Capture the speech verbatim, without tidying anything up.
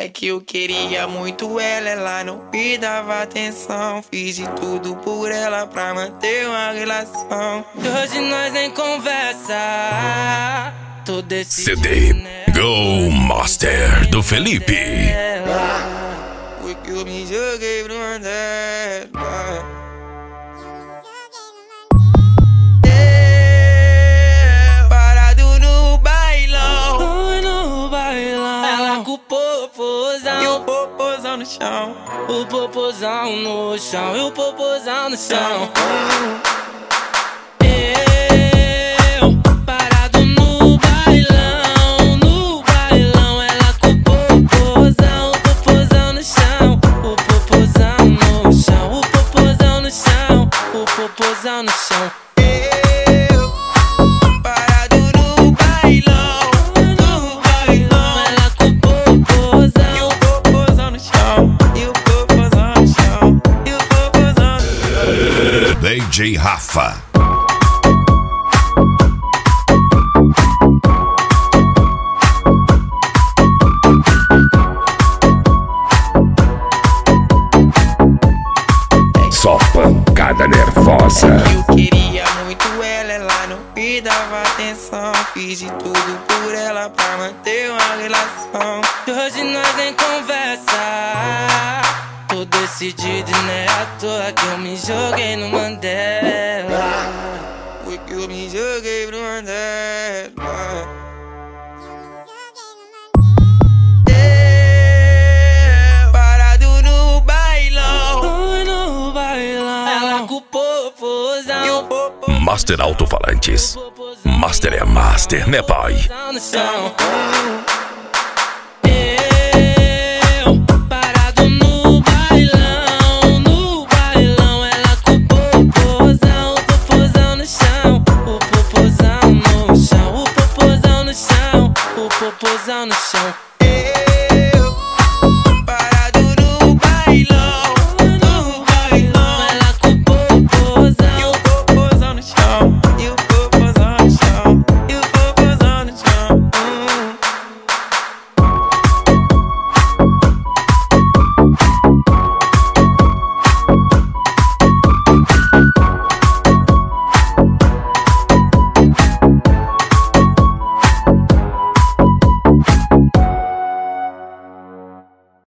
É que eu queria muito ela, ela não me dava atenção. Fiz de tudo por ela pra manter uma relação. E hoje nós nem conversa. Tô C D Go Master do Felipe. Porque eu me joguei pro andar. Parado no bailão. Oi, no bailão. Ela com o popozão E o popozão no chão. O popozão no chão. E o popozão no chão. Eu parado no bailão. No bailão. Ela com o popozão. O popozão no chão. O popozão no chão. O popozão no chão. O popozão no chão. D J Rafa. Só pancada nervosa. Eu queria muito ela, ela não me dava atenção. Fiz de tudo por ela pra manter uma relação. E hoje nós nem conversa. Tô decidido e não é à toa que eu me joguei no Mandela. Porque eu me joguei pro Mandela. Parado no bailão. Oi, no bailão. Ela com o popozão. E o popozão Master Alto-Falantes. Master é master, né, pai? no chão. Popozão no chão.